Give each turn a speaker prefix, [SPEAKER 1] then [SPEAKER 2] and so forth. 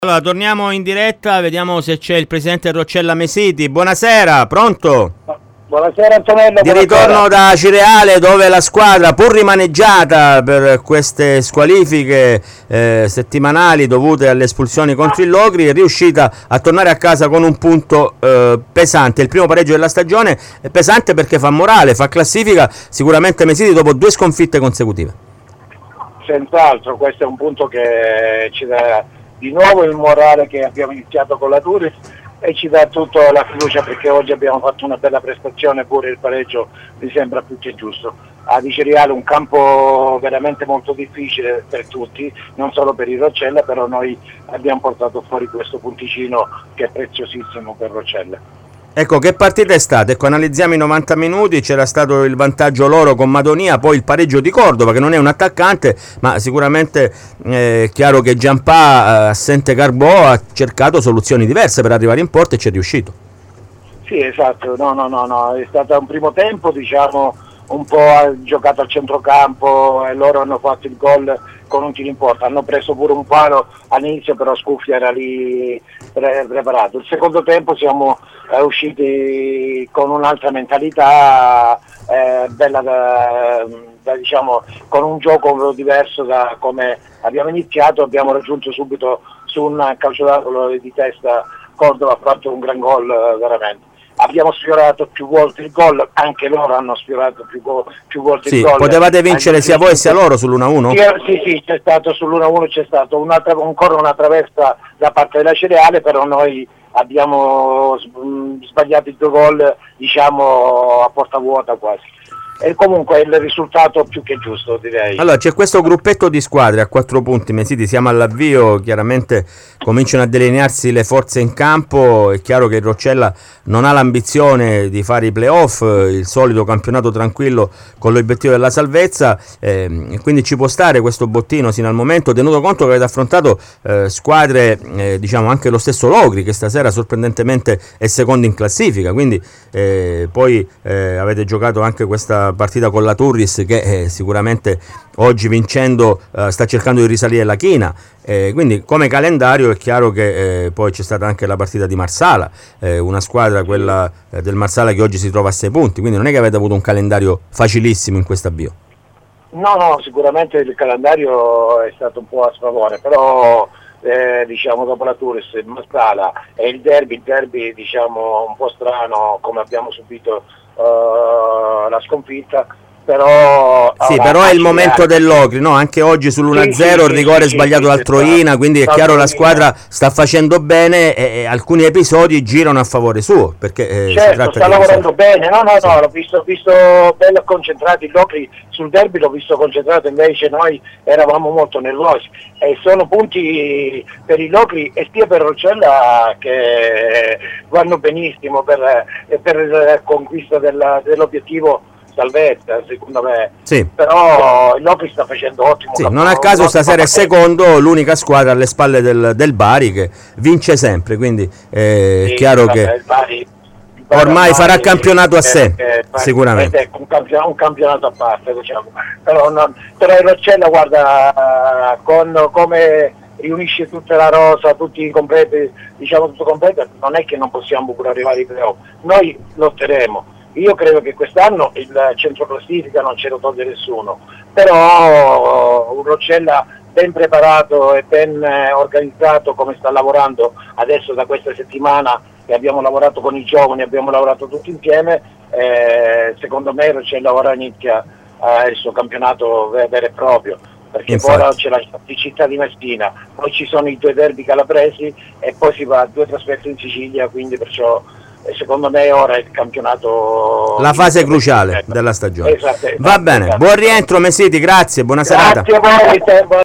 [SPEAKER 1] Allora, torniamo in diretta, vediamo se c'è il presidente Roccella Mesiti. Buonasera, pronto?
[SPEAKER 2] Buonasera Antonello.
[SPEAKER 1] Di ritorno da Cireale, dove la squadra, pur rimaneggiata per queste squalifiche settimanali dovute alle espulsioni contro il Locri, è riuscita a tornare a casa con un punto pesante. Il primo pareggio della stagione è pesante perché fa morale, fa classifica sicuramente Mesiti dopo 2 sconfitte consecutive.
[SPEAKER 2] Senz'altro, questo è un punto che ci dà di nuovo il morale che abbiamo iniziato con la Turis e ci dà tutta la fiducia, perché oggi abbiamo fatto una bella prestazione, pure il pareggio mi sembra più che giusto. A Di Cireale un campo veramente molto difficile per tutti, non solo per il Roccella, però noi abbiamo portato fuori questo punticino che è preziosissimo per Roccella.
[SPEAKER 1] Ecco, che partita è stata? Ecco, analizziamo i 90 minuti, c'era stato il vantaggio loro con Madonia, poi il pareggio di Cordova, che non è un attaccante, ma sicuramente è chiaro che Giampà, assente Carbò, ha cercato soluzioni diverse per arrivare in porta e ci è riuscito.
[SPEAKER 2] Sì, esatto, no, è stato un primo tempo, diciamo, un po' giocato al centrocampo e loro hanno fatto il gol con un tiro in porta, hanno preso pure un palo all'inizio, però Scuffia era lì preparato. Il secondo tempo siamo usciti con un'altra mentalità, bella diciamo, con un gioco diverso da come abbiamo iniziato. Abbiamo raggiunto subito su un calcio d'angolo di testa, Cordova ha fatto un gran gol veramente. Abbiamo sfiorato più volte il gol, anche loro hanno sfiorato più volte il gol.
[SPEAKER 1] Potevate vincere sia voi sia loro sull'1-1?
[SPEAKER 2] Sì, c'è stato sull'1-1, c'è stato ancora una traversa da parte della Cireale, però noi abbiamo sbagliato i 2 gol, diciamo, a porta vuota quasi. E comunque il risultato più che giusto, direi.
[SPEAKER 1] Allora, c'è questo gruppetto di squadre a 4 punti, Mesiti, siamo all'avvio, chiaramente cominciano a delinearsi le forze in campo. È chiaro che il Roccella non ha l'ambizione di fare i playoff, il solito campionato tranquillo con l'obiettivo della salvezza, e quindi ci può stare questo bottino sino al momento, tenuto conto che avete affrontato squadre, diciamo anche lo stesso Locri, che stasera sorprendentemente è secondo in classifica, quindi poi avete giocato anche questa partita con la Turris, che sicuramente oggi vincendo sta cercando di risalire la china, quindi come calendario è chiaro che poi c'è stata anche la partita di Marsala, una squadra, quella del Marsala, che oggi si trova a 6 punti, quindi non è che avete avuto un calendario facilissimo in questo avvio.
[SPEAKER 2] No, sicuramente il calendario è stato un po' a sfavore, però diciamo dopo la Turris, il Marsala e il derby diciamo un po' strano, come abbiamo subito la sconfitta, però
[SPEAKER 1] sì, però è il momento del Locri, no? Anche oggi sull'1-0 il rigore sbagliato dal Troina, quindi è chiaro la squadra sta facendo bene e alcuni episodi girano a favore suo, perché
[SPEAKER 2] certo, sta lavorando bene. No, l'ho visto bello concentrato. Il Locri sul derby l'ho visto concentrato, invece noi eravamo molto nervosi, e sono punti per il Locri e sia per Roccella che vanno benissimo per la conquista dell'obiettivo salvezza, secondo me.
[SPEAKER 1] Sì.
[SPEAKER 2] Però il Locri sta facendo ottimo.
[SPEAKER 1] Sì, non a caso stasera è secondo, l'unica squadra alle spalle del Bari, che vince sempre, quindi è chiaro che ormai farà campionato a sé, sicuramente.
[SPEAKER 2] È un campionato a parte, diciamo. Però il Roccella, guarda, con come riunisce tutta la rosa, tutti completi, diciamo tutto completo, non è che non possiamo pure arrivare ai playoff. Noi lotteremo. Io credo che quest'anno il centroclassifica non ce lo toglie nessuno, però un Roccella ben preparato e ben organizzato, come sta lavorando adesso da questa settimana, che abbiamo lavorato con i giovani, abbiamo lavorato tutti insieme, secondo me Roccella ora inizia il suo campionato vero e proprio, perché poi ora c'è la città di Messina, poi ci sono i 2 derby calabresi e poi si va a 2 trasferte in Sicilia, quindi perciò secondo me ora è il campionato,
[SPEAKER 1] la fase cruciale della stagione.
[SPEAKER 2] Esatto.
[SPEAKER 1] Va bene, buon rientro Mesiti, grazie, buona serata.
[SPEAKER 2] Grazie a voi.